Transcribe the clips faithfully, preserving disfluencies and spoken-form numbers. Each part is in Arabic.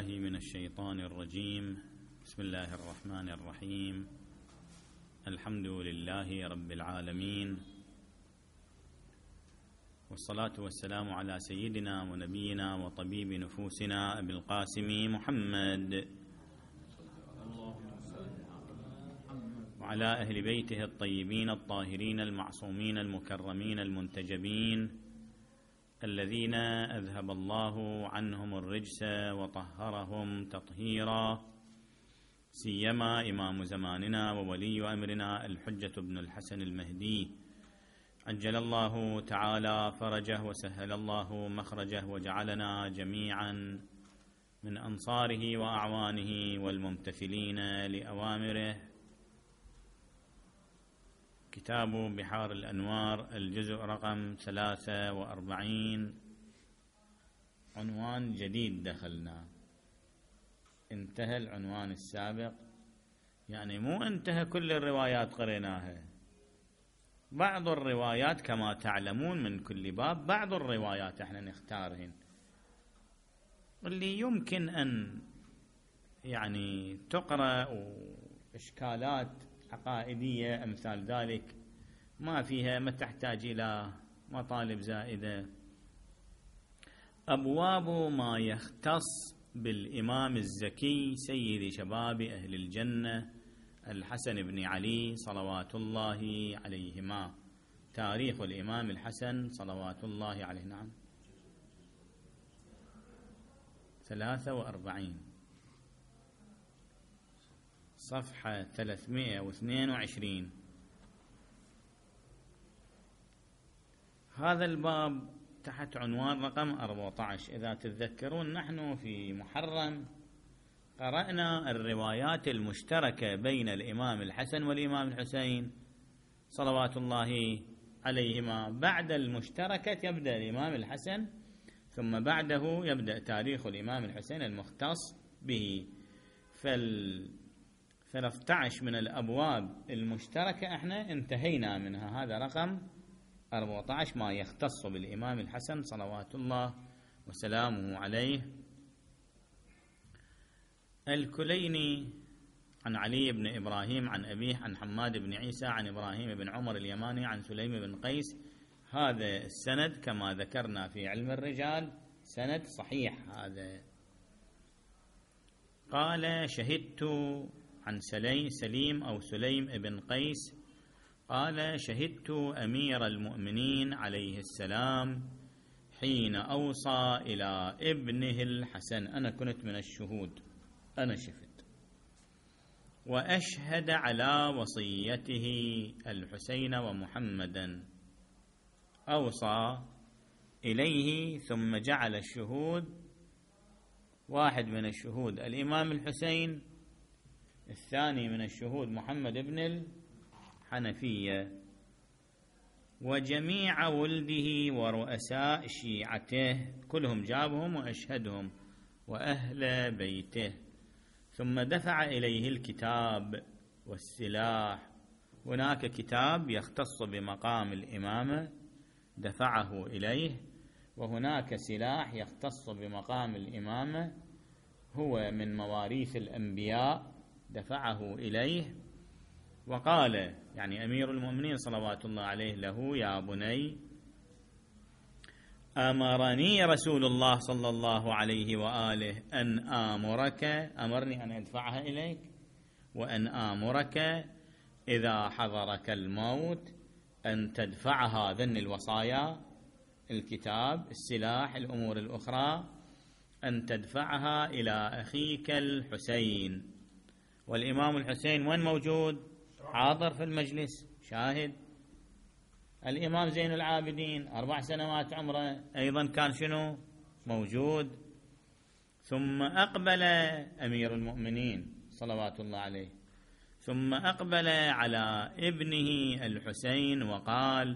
بالله من الشيطان الرجيم. بسم الله الرحمن الرحيم. الحمد لله رب العالمين، والصلاة والسلام على سيدنا ونبينا وطبيب نفوسنا أبي القاسم محمد وعلى أهل بيته الطيبين الطاهرين المعصومين المكرمين المنتجبين الذين أذهب الله عنهم الرجس وطهرهم تطهيرا، سيما إمام زماننا وولي أمرنا الحجة بن الحسن المهدي، عجل الله تعالى فرجه وسهل الله مخرجه، وجعلنا جميعا من أنصاره وأعوانه والممتثلين لأوامره. كتاب بحار الأنوار، الجزء رقم ثلاثة وأربعين، عنوان جديد دخلنا. انتهى العنوان السابق، يعني مو انتهى كل الروايات قريناها، بعض الروايات كما تعلمون من كل باب بعض الروايات احنا نختارهن واللي يمكن أن يعني تقرأ، وإشكالات عقائدية أمثال ذلك ما فيها، ما تحتاج إلى مطالب زائدة. أبواب ما يختص بالإمام الزكي سيد شباب أهل الجنة الحسن بن علي صلوات الله عليهما. تاريخ الإمام الحسن صلوات الله عليه، نعم، ثلاثة وأربعين، صفحة ثلاثمائة واثنين وعشرين. هذا الباب تحت عنوان رقم أربعة عشر. إذا تتذكرون نحن في محرم قرأنا الروايات المشتركة بين الإمام الحسن والإمام الحسين صلوات الله عليهما. بعد المشتركة يبدأ الإمام الحسن، ثم بعده يبدأ تاريخ الإمام الحسين المختص به. فال ثلاثة عشر من الأبواب المشتركة احنا انتهينا منها، هذا رقم أربعة عشر ما يختص بالإمام الحسن صلوات الله وسلامه عليه. الكليني عن علي بن إبراهيم عن أبيه عن حماد بن عيسى عن إبراهيم بن عمر اليماني عن سليم بن قيس. هذا السند كما ذكرنا في علم الرجال سند صحيح. هذا قال: شهدت عن سليم أو سليم بن قيس قال: شهدت أمير المؤمنين عليه السلام حين أوصى إلى ابنه الحسن. أنا كنت من الشهود، أنا شفت، وأشهد على وصيته الحسين ومحمدا. أوصى إليه ثم جعل الشهود، واحد من الشهود الإمام الحسين، الثاني من الشهود محمد بن الحنفية، وجميع ولده ورؤساء شيعته كلهم جابهم وأشهدهم وأهل بيته. ثم دفع إليه الكتاب والسلاح. هناك كتاب يختص بمقام الإمامة دفعه إليه، وهناك سلاح يختص بمقام الإمامة هو من مواريث الأنبياء دفعه إليه. وقال يعني أمير المؤمنين صلوات الله عليه له: يا بني، أمرني رسول الله صلى الله عليه وآله أن آمرك، أمرني أن أدفعها إليك، وأن آمرك إذا حضرك الموت أن تدفع هذين الوصايا، الكتاب، السلاح، الأمور الأخرى، أن تدفعها إلى أخيك الحسين. والإمام الحسين وين موجود؟ حاضر في المجلس، شاهد. الإمام زين العابدين أربع سنوات عمره أيضا كان شنو؟ موجود. ثم أقبل أمير المؤمنين صلوات الله عليه، ثم أقبل على ابنه الحسين وقال: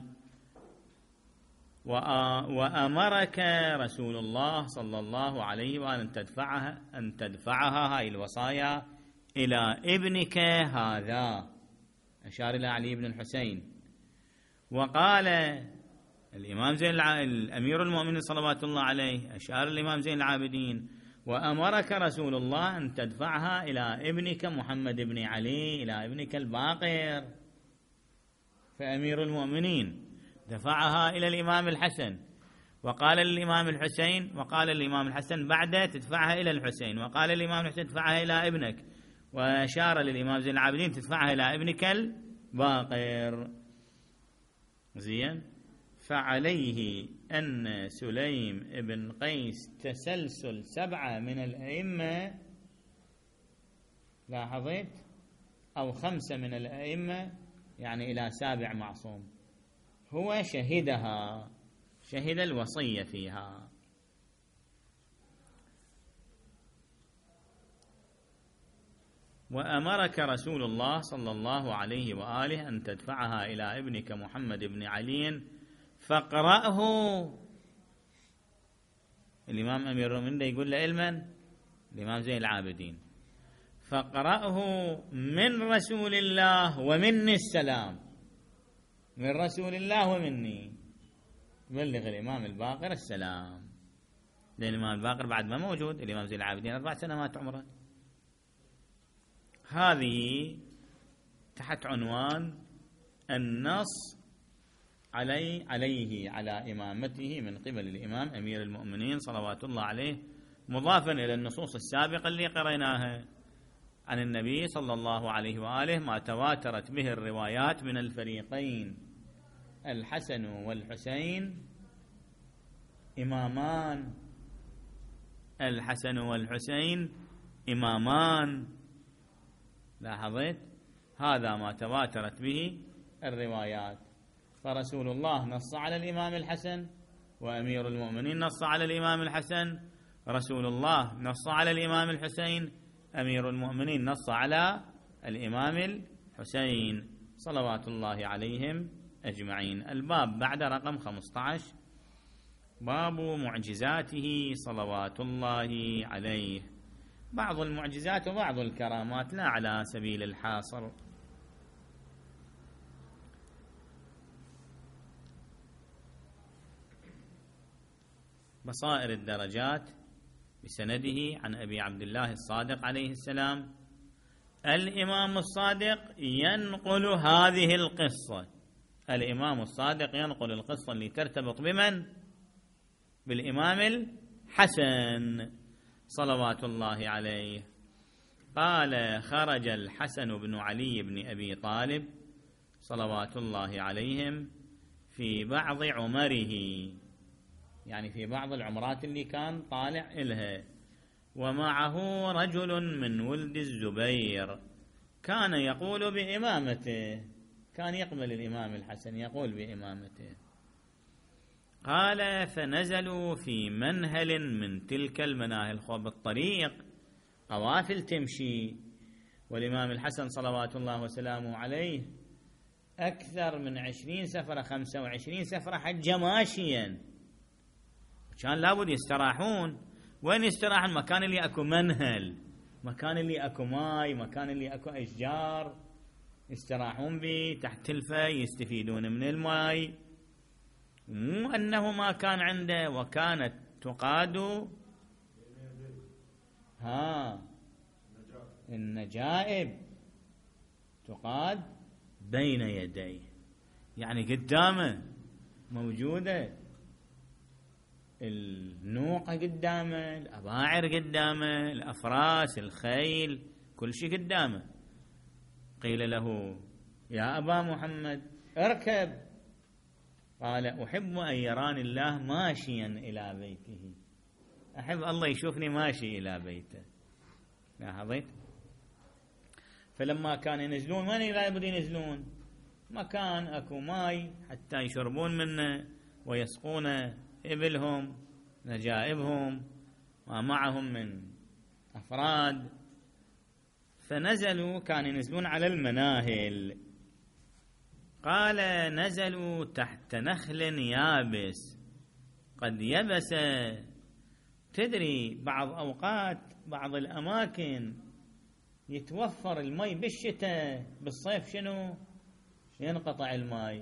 وأمرك رسول الله صلى الله عليه وآله أن تدفعها أن تدفعها هاي الوصايا إلى ابنك هذا، أشار إلى علي بن الحسين. وقال الإمام زين الأمير المؤمنين صلوات الله عليه، أشار الإمام زين العابدين وأمرك رسول الله أن تدفعها إلى ابنك محمد بن علي، إلى ابنك الباقر. فأمير المؤمنين دفعها إلى الإمام الحسن، وقال للإمام الحسين، وقال للإمام الحسن بعد تدفعها إلى الحسين، وقال للإمام الحسين تدفعها إلى ابنك، وأشار للإمام زين العابدين تدفعها إلى ابنك الباقر. زين. فعليه أن سليم بن قيس تسلسل سبعة من الأئمة، لاحظت، أو خمسة من الأئمة، يعني إلى سابع معصوم، هو شهدها، شهد الوصية فيها. وأمرك رسول الله صلى الله عليه وآله أن تدفعها إلى ابنك محمد بن علي فاقرأه. الإمام أمير المؤمنين يقول له علما الإمام زين العابدين، فاقرأه من رسول الله ومني السلام، من رسول الله ومني، بلغ الإمام الباقر السلام. لأن الإمام الباقر بعد ما موجود، الإمام زين العابدين أربع سنوات عمره. هذه تحت عنوان النص علي عليه على إمامته من قبل الإمام أمير المؤمنين صلوات الله عليه، مضافا إلى النصوص السابقة اللي قرأناها عن النبي صلى الله عليه وآله، ما تواترت به الروايات من الفريقين. الحسن والحسين إمامان، الحسن والحسين إمامان، لاحظت؟ هذا ما تواترت به الروايات. فرسول الله نص على الإمام الحسن، وأمير المؤمنين نص على الإمام الحسن، رسول الله نص على الإمام الحسين، أمير المؤمنين نص على الإمام الحسين صلوات الله عليهم أجمعين. الباب بعد رقم خمسة عشر، باب معجزاته صلوات الله عليه. بعض المعجزات وبعض الكرامات، لا على سبيل الحاصر. بصائر الدرجات بسنده عن أبي عبد الله الصادق عليه السلام. الإمام الصادق ينقل هذه القصة، الإمام الصادق ينقل القصة اللي ترتبط بمن؟ بالإمام الحسن صلوات الله عليه. قال: خرج الحسن بن علي بن أبي طالب صلوات الله عليهم في بعض عمره، يعني في بعض العمرات اللي كان طالع إلها، ومعه رجل من ولد الزبير كان يقول بإمامته، كان يقبل الإمام الحسن يقول بإمامته. قال: فنزلوا في منهل من تلك المناهل، خو بالطريق قوافل تمشي، والإمام الحسن صلوات الله وسلامه عليه أكثر من عشرين سفرة، خمسة وعشرين سفرة حج ماشيا، كان لابد يستراحون. وين يستراحون؟ مكان اللي أكو منهل، مكان اللي أكو ماي، مكان اللي أكو أشجار يستراحون به تحت تلفة، يستفيدون من الماي. مو أنه ما كان عنده، وكانت تقاد ها النجائب، تقاد بين يديه، يعني قدامه موجودة، النوقة قدامه، الأباعر قدامه، الأفراس، الخيل، كل شيء قدامه. قيل له: يا أبا محمد اركب. قال: أحب أن يراني الله ماشيا إلى بيته، أحب الله يشوفني ماشي إلى بيته. لاحظت؟ فلما كان ينزلون وين يريدون ينزلون؟ مكان أكو ماي حتى يشربون منه ويسقون إبلهم، نجائبهم، ومعهم من أفراد. فنزلوا، كانوا ينزلون على المناهل. قال: نزلوا تحت نخل يابس قد يبس. تدري بعض أوقات بعض الأماكن يتوفر الماء بالشتاء، بالصيف شنو؟ ينقطع الماء.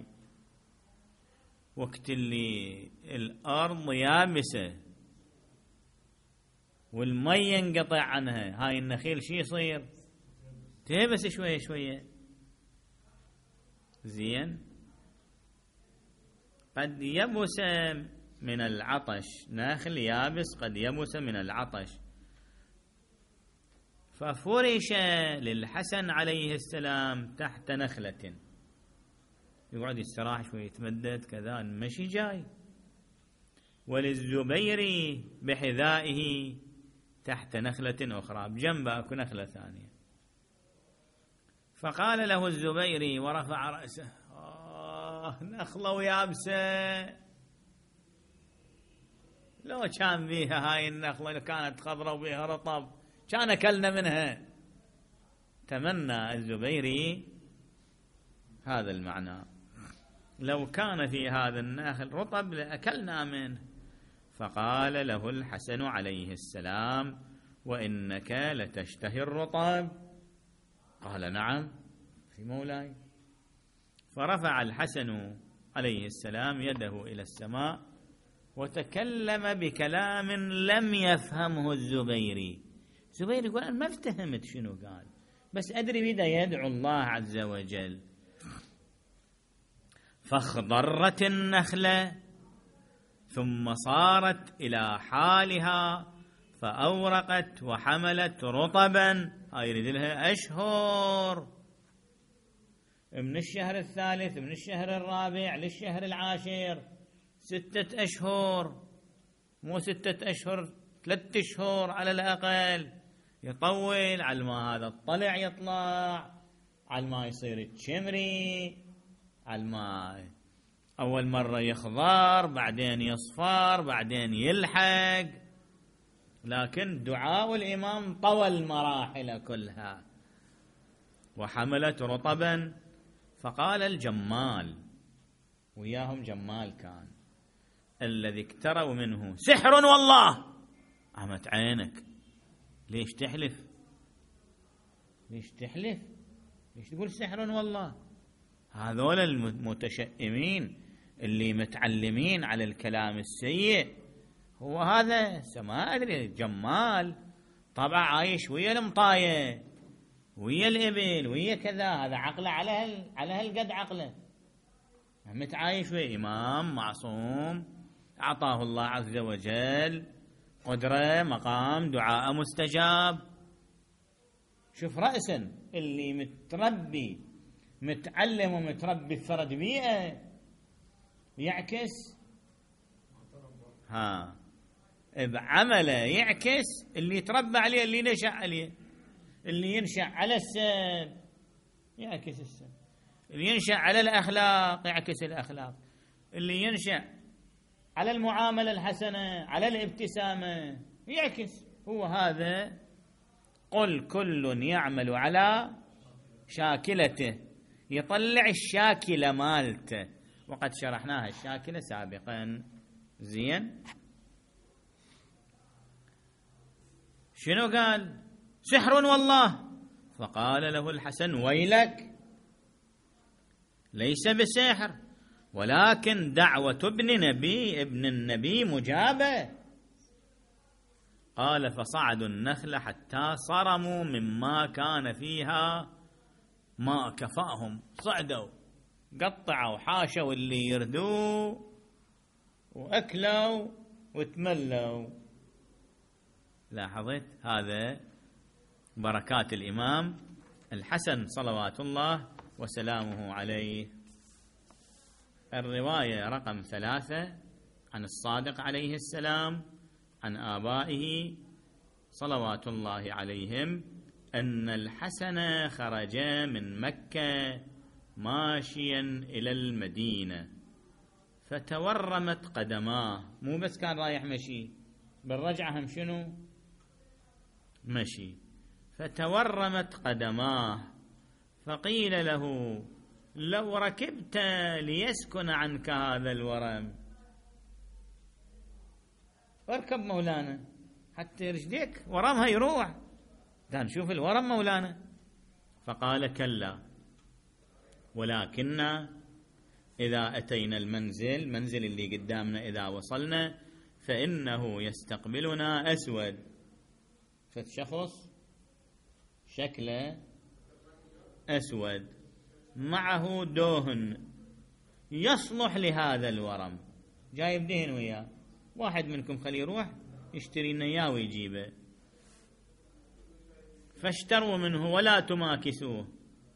وقت اللي الأرض يابسة والمي ينقطع عنها، هاي النخيل شي يصير؟ تهبس شوية شوية. زين، قد يبس من العطش، نخل يابس قد يبس من العطش. ففرش للحسن عليه السلام تحت نخلة، يقعد يستراح شوي يتمدد كذا، المشي جاي. وللزبير بحذائه تحت نخلة أخرى، بجنبه أكو نخلة ثانية. فقال له الزبير ورفع رأسه: آه نخلة ويابسة، لو كان بيها هاي النخلة، لو كانت خضراء وبيها رطب كان أكلنا منها. تمنى الزبيري هذا المعنى، لو كان في هذا النخل رطب لأكلنا منه. فقال له الحسن عليه السلام: وإنك لتشتهي الرطب؟ قال: نعم في مولاي. فرفع الحسن عليه السلام يده إلى السماء وتكلم بكلام لم يفهمه الزبيري. الزبيري يقول: أنا ما افتهمت شنو قال، بس أدري بدا يدعو الله عز وجل. فاخضرت النخلة ثم صارت إلى حالها فأورقت وحملت رطبا. هاي يريد لها أشهر، من الشهر الثالث من الشهر الرابع للشهر العاشر، ستة أشهر، مو ستة أشهر، ثلاثة أشهر على الأقل. يطول على ما هذا الطلع يطلع، على ما يصير الشمري، على ما أول مرة يخضر، بعدين يصفر، بعدين يلحق. لكن دعاء الإمام طوى المراحل كلها. وحملت رطبا. فقال الجمال، وياهم جمال كان، الذي اقتروا منه: سحر والله. عمت عينك، ليش تحلف؟ ليش تحلف؟ ليش تقول سحر والله؟ هذول المتشائمين اللي متعلمين على الكلام السيء. هو هذا ما أدري، جمال طبعا عايش ويا المطاية ويا الإبل ويا كذا، هذا عقله على هال على هالقد عقله، متعايش ويا إمام معصوم أعطاه الله عز وجل قدرة، مقام، دعاء مستجاب. شوف رأسا اللي متربي متعلم ومتربي في فرد بيئة يعكس، ها بعمله يعكس اللي يتربى عليه، اللي نشأ عليه. اللي ينشأ على السب يعكس السب، اللي ينشأ على الأخلاق يعكس الأخلاق، اللي ينشأ على المعاملة الحسنة، على الابتسامة يعكس. هو هذا: قل كل يعمل على شاكلته، يطلع الشاكلة مالته، وقد شرحناها الشاكلة سابقا. زين، شنو قال؟ سحر والله. فقال له الحسن: ويلك، ليس بسحر، ولكن دعوة ابن نبي ابن النبي مجابة. قال: فصعدوا النخل حتى صرموا مما كان فيها ما كفاهم، صعدوا قطعوا حاشوا اللي يردوا وأكلوا وتملوا. لاحظت؟ هذا بركات الإمام الحسن صلوات الله وسلامه عليه. الرواية رقم ثلاثة عن الصادق عليه السلام عن آبائه صلوات الله عليهم أن الحسن خرج من مكة ماشيا إلى المدينة فتورمت قدماه. مو بس كان رايح مشي، بالرجعة هم شنو؟ مشي. فتورمت قدماه، فقيل له: لو ركبت ليسكن عنك هذا الورم. اركب مولانا حتى رجليك ورمها يروح، دا نشوف الورم مولانا. فقال: كلا، ولكن إذا أتينا المنزل، منزل اللي قدامنا، إذا وصلنا فإنه يستقبلنا أسود فالشخص شكله أسود معه دهن يصلح لهذا الورم، جايب دهن وياه، واحد منكم خليه يروح يشتري لنا اياه ويجيبه، فاشتروا منه ولا تماكسوه،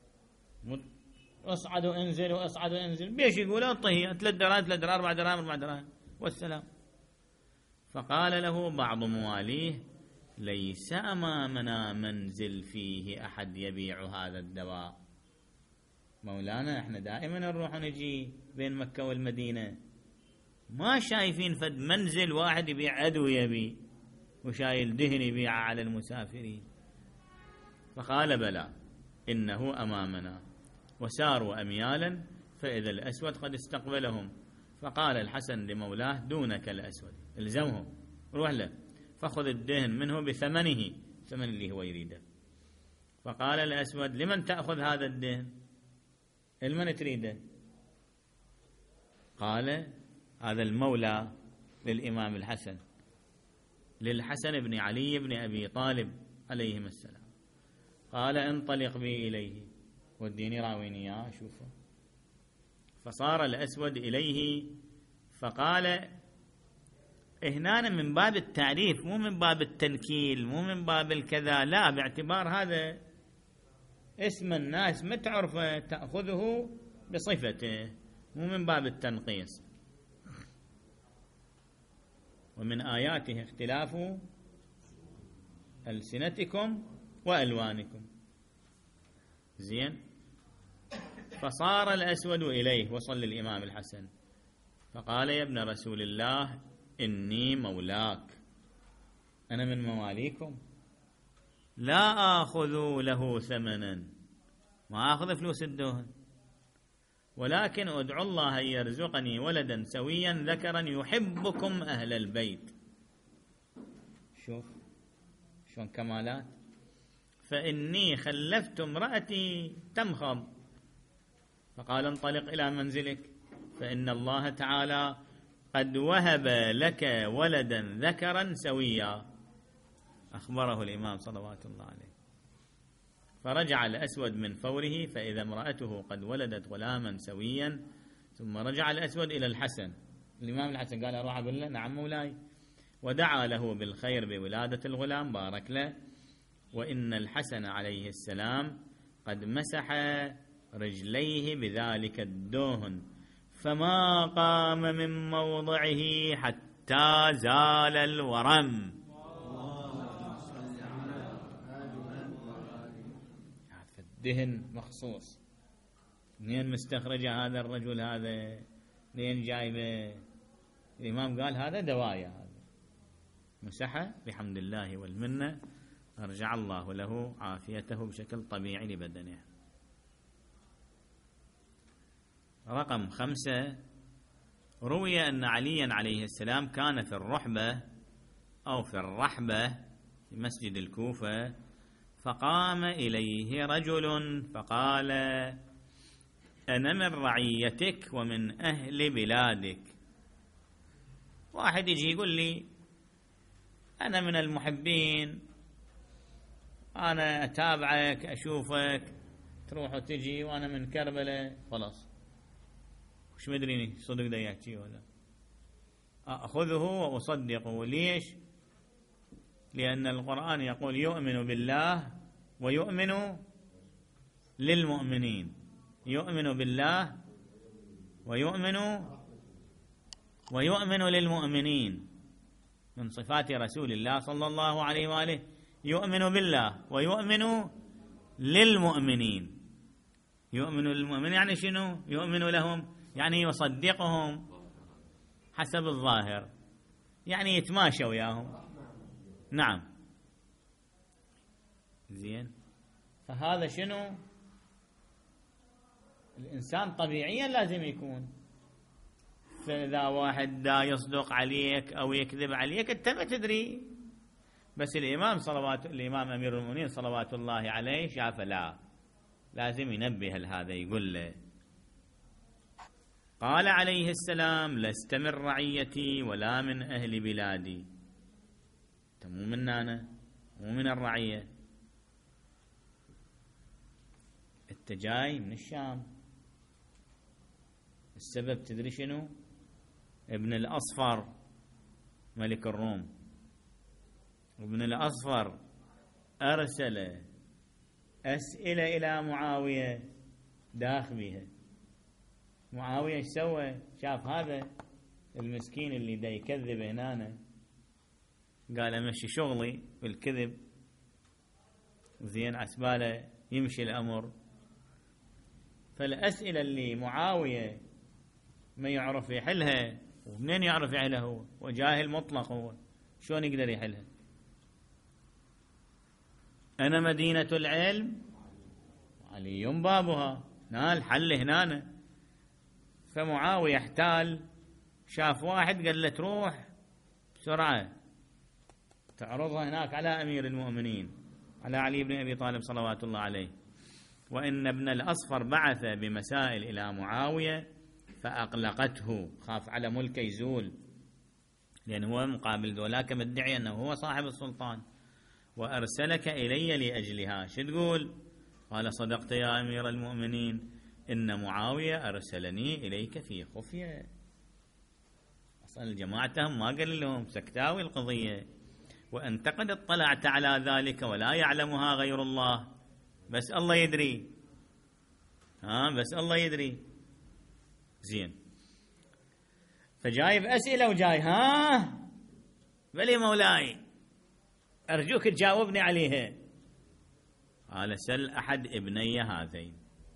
اصعدوا انزلوا اصعدوا انزل، بيش يقول اعطيه ثلاث دراهم ثلاث دراهم اربع دراهم اربع دراهم والسلام. فقال له بعض مواليه: ليس امامنا منزل فيه احد يبيع هذا الدواء، مولانا احنا دائما نروح ونجي بين مكة والمدينة، ما شايفين فد منزل واحد يبيع أدوية بي وشايل دهن يبيعه على المسافرين. فقال: بلى إنه أمامنا. وساروا أميالا فإذا الأسود قد استقبلهم، فقال الحسن لمولاه: دونك الأسود، الزمهم روح له فخذ الدهن منه بثمنه، ثمن اللي هو يريده. فقال الأسود: لمن تأخذ هذا الدهن؟ لمن تريده؟ قال: هذا المولى للإمام الحسن، للحسن بن علي بن أبي طالب عليهم السلام. قال: انطلق بي إليه، وديني راويني إياه أشوفه. فصار الأسود إليه فقال: هنا من باب التعريف، مو من باب التنكيل، مو من باب الكذا، لا، باعتبار هذا اسم الناس ما تعرفه تأخذه بصفته، مو من باب التنقيص. ومن آياته اختلاف ألسنتكم وألوانكم. زين. فصار الأسود إليه، وصل للإمام الحسن فقال: يا ابن رسول الله، إني مولاك، أنا من مواليكم، لا آخذ له ثمنا، ما آخذ فلوس الدهن، ولكن أدعو الله أن يرزقني ولدا سويا ذكرا يحبكم أهل البيت. شوف شلون كمالات. فإني خلفت امرأتي تمخض. فقال: انطلق إلى منزلك، فإن الله تعالى قد وهب لك ولدا ذكرا سويا. أخبره الإمام صلوات الله عليه. فرجع الأسود من فوره فإذا امرأته قد ولدت غلاما سويا. ثم رجع الأسود إلى الحسن، الإمام الحسن قال: أروح أقول له: نعم مولاي. ودعا له بالخير بولادة الغلام، بارك له. وإن الحسن عليه السلام قد مسح رجليه بذلك الدهن، فما قام من موضعه حتى زال الورم. دهن مخصوص. منين مستخرجه هذا الرجل؟ هذا منين جايبه؟ الإمام قال: هذا دوايا، هذا مسحه بحمد الله والمنة، أرجع الله له عافيته بشكل طبيعي لبدنه. رقم خمسة: روي أن عليا عليه السلام كان في الرحبة أو في الرحبة في مسجد الكوفة، فقام إليه رجل فقال: أنا من رعيتك ومن أهل بلادك. واحد يجي يقول لي: أنا من المحبين، أنا أتابعك أشوفك تروح وتجي، وأنا من كربلاء، خلاص وش مدريني صدق ده يحكي ولا أخذه وأصدقه. ليش؟ لأن القرآن يقول: يؤمن بالله ويؤمن للمؤمنين، يؤمن بالله ويؤمن ويؤمن للمؤمنين. من صفات رسول الله صلى الله عليه وآله يؤمن بالله ويؤمن للمؤمنين. يؤمن للمؤمنين يعني شنو؟ يؤمن لهم يعني يصدقهم حسب الظاهر، يعني يتماشى وياهم. نعم. زين. فهذا شنو؟ الإنسان طبيعيا لازم يكون. فإذا واحد دا يصدق عليك أو يكذب عليك أنت ما تدري، بس الإمام صلوات الإمام أمير المؤمنين صلوات الله عليه شاف لا، لازم ينبه لهذا، يقول له. قال عليه السلام: لست من رعيتي ولا من أهل بلادي، أنت مو من أنا مو من الرعية. أنت جاي من الشام، السبب تدري شنو؟ ابن الأصفر ملك الروم، ابن الأصفر أرسل أسئلة إلى معاوية داخ بها. معاوية ايش سوى؟ شاف هذا المسكين اللي دا يكذب هنا، قال امشي شغلي بالكذب، زين عسباله يمشي الامر. فالاسئله اللي معاويه ما يعرف يحلها، ومنين يعرف يحلها هو؟ وجاهل مطلق هو، شلون يقدر يحلها؟ انا مدينه العلم علي بابها، هنا الحل هنا. فمعاويه احتال، شاف واحد قال له تروح بسرعه تعرضها هناك على أمير المؤمنين، على علي بن أبي طالب صلوات الله عليه. وإن ابن الأصفر بعث بمسائل إلى معاوية فأقلقته، خاف على ملكه يزول، لأن هو مقابل ذولاك مدعي أنه هو صاحب السلطان. وأرسلك إلي لأجلها. شو تقول؟ قال صدقت يا أمير المؤمنين، إن معاوية أرسلني إليك في خفية. أصلا جماعتهم ما قال لهم، سكتاوي القضية، وأنت قد اطلعت على ذلك ولا يعلمها غير الله، بس الله يدري. ها بس الله يدري. زين، فجايب أسئلة وجاي ها بلي مولاي أرجوك تجاوبني عليها. قال سل أحد ابني هذين.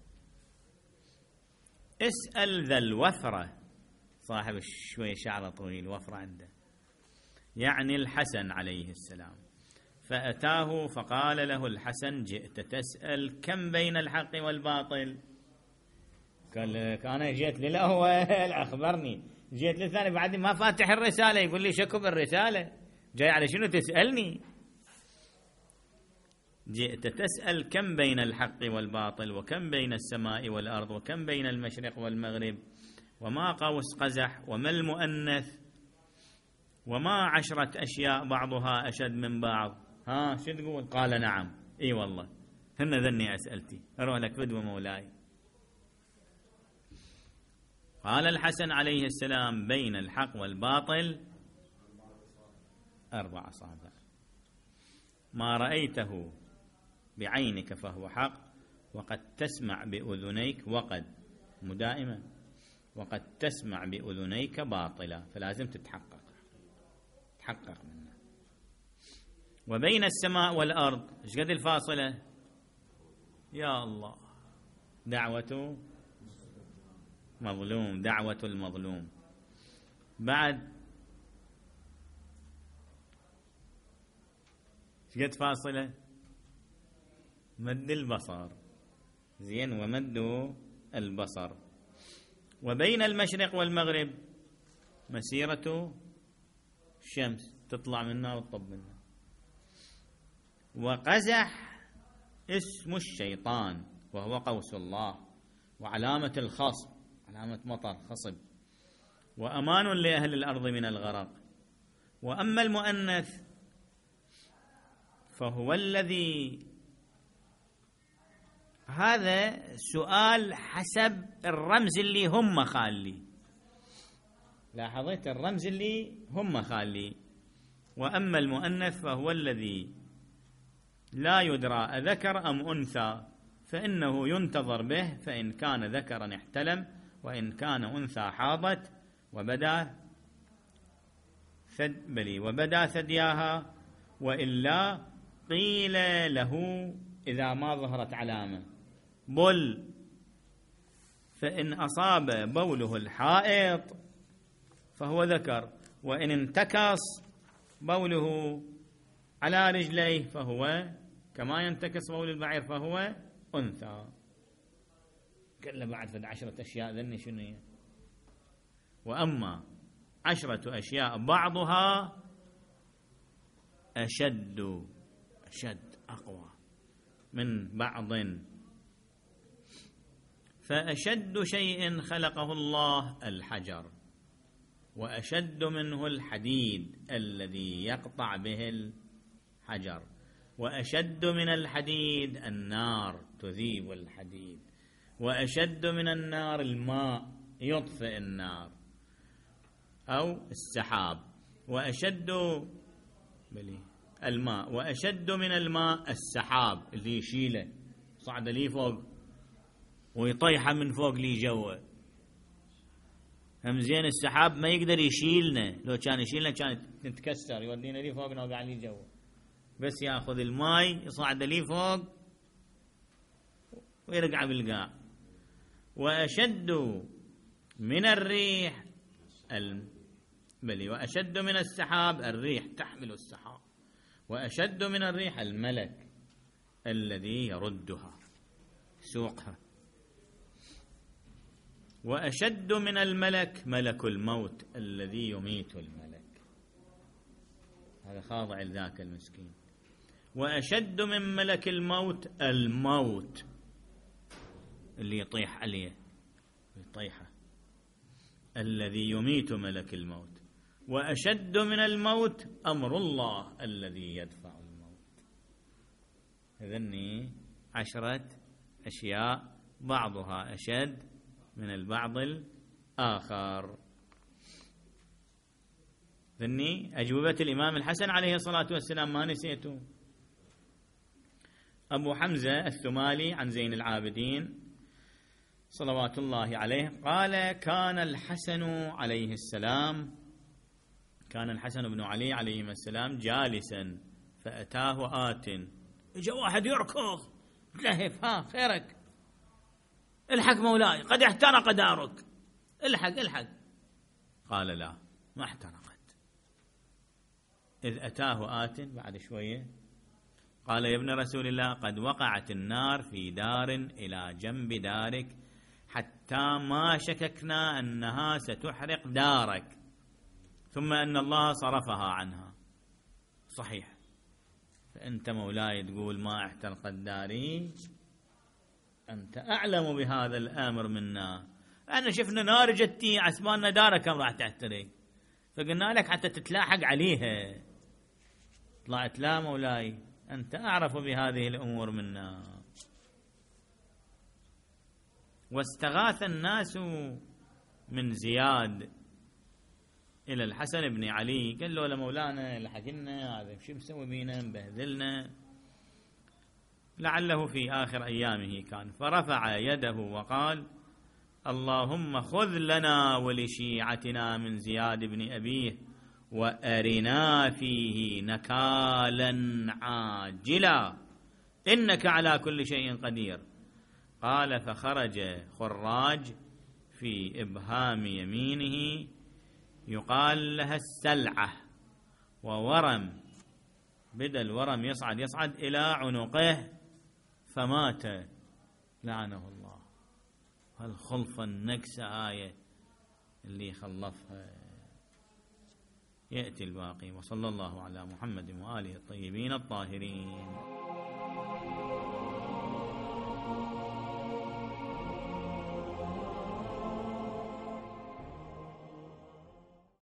اسأل ذا الوفرة، صاحب شوية شعر طويل وفرة عنده، يعني الحسن عليه السلام. فأتاه فقال له الحسن جئت تسأل كم بين الحق والباطل؟ قال أنا جيت للأول أخبرني، جيت للثاني بعد ما فاتح الرسالة يقول لي شكو بالرسالة، جاي على شنو تسألني؟ جئت تسأل كم بين الحق والباطل، وكم بين السماء والأرض، وكم بين المشرق والمغرب، وما قوس قزح، وما المؤنث، وما عشرة أشياء بعضها أشد من بعض. ها شو تقول؟ قال نعم. إي والله هن ذني أسألتي، أروح لك فدوة مولاي. قال الحسن عليه السلام بين الحق والباطل أربع أصابع، ما رأيته بعينك فهو حق، وقد تسمع بأذنيك، وقد مدائمة، وقد تسمع بأذنيك باطلا، فلازم تتحقق تحقق منه. وبين السماء والأرض ايش قد الفاصلة؟ يا الله، دعوة مظلوم، دعوة المظلوم. بعد ايش قد فاصلة؟ مد البصر. زين، ومد البصر. وبين المشرق والمغرب مسيرة الشمس، تطلع منها وتطب منها. وقزح اسم الشيطان وهو قوس الله، وعلامة الخصب، علامة مطر خصب، وأمان لأهل الأرض من الغرق. وأما المؤنث فهو الذي، هذا سؤال حسب الرمز اللي هم خالي، لاحظت الرمز اللي هم خالي. وأما المؤنث فهو الذي لا يدرى أذكر أم أنثى، فإنه ينتظر به، فإن كان ذكرا احتلم، وإن كان أنثى حاضت وبدا ثد بلي وبدا ثدياها، وإلا قيل له إذا ما ظهرت علامة بل، فإن أصاب بوله الحائط فهو ذكر، وإن انتكس بوله على رجليه فهو كما ينتكس بول البعير فهو أنثى. قال له بعد فد عشرة أشياء ذني شنو هي؟ وأما عشرة أشياء بعضها أشد أشد أقوى من بعض، فأشد شيء خلقه الله الحجر، وأشد منه الحديد الذي يقطع به الحجر، وأشد من الحديد النار تذيب الحديد، وأشد من النار الماء يطفئ النار أو السحاب، وأشد بلي الماء، وأشد من الماء السحاب اللي يشيله صعد لي فوق ويطيحه من فوق لي جوا. هم زين السحاب ما يقدر يشيلنا، لو كان يشيلنا كانت نتكسر يودينا لي فوق نوقع لي جوا، بس ياخذ الماي يصعد لي فوق ويرجع بالقاع. وأشد من الريح الم... بلي وأشد من السحاب الريح تحمل السحاب، وأشد من الريح الملك الذي يردها سوقها، وأشد من الملك ملك الموت الذي يميت الملك، هذا خاضع لذاك المسكين. وأشد من ملك الموت الموت اللي يطيح عليه يطيحه الذي يميت ملك الموت. وأشد من الموت أمر الله الذي يدفع الموت. إذن عشرة أشياء بعضها أشد من البعض الآخر. ذني أجوبة الإمام الحسن عليه الصلاة والسلام ما نسيته. أبو حمزة الثمالي عن زين العابدين صلوات الله عليه قال: كان الحسن عليه السلام كان الحسن بن علي عليه السلام جالسا فأتاه آت، إجا واحد يركض تلهف، ها خيرك الحق مولاي قد احترق دارك، الحق الحق. قال: لا ما احترقت. إذ أتاه آت بعد شوية قال: يا ابن رسول الله قد وقعت النار في دار إلى جنب دارك حتى ما شككنا أنها ستحرق دارك، ثم أن الله صرفها عنها. صحيح، فأنت مولاي تقول ما احترقت داري، أنت أعلم بهذا الأمر منا. أنا شفنا نار جتي عسباننا دارك كم راح تحترق، فقلنا لك حتى تتلاحق عليها. طلعت لا مولاي أنت أعرف بهذه الأمور منا. واستغاث الناس من زياد إلى الحسن بن علي، قال له: لمولانا لحقنا هذا شو مسوي بينا مبهذلنا. لعله في آخر أيامه كان، فرفع يده وقال: اللهم خذ لنا ولشيعتنا من زياد بن أبيه وأرنا فيه نكالا عاجلا إنك على كل شيء قدير. قال: فخرج خراج في إبهام يمينه يقال لها السلعة، وورم، بدأ الورم يصعد يصعد إلى عنقه فمات لعنه الله. هالخلفة النكسة آية اللي خلفها. يأتي الباقي. وصلى الله على محمد وآله الطيبين الطاهرين.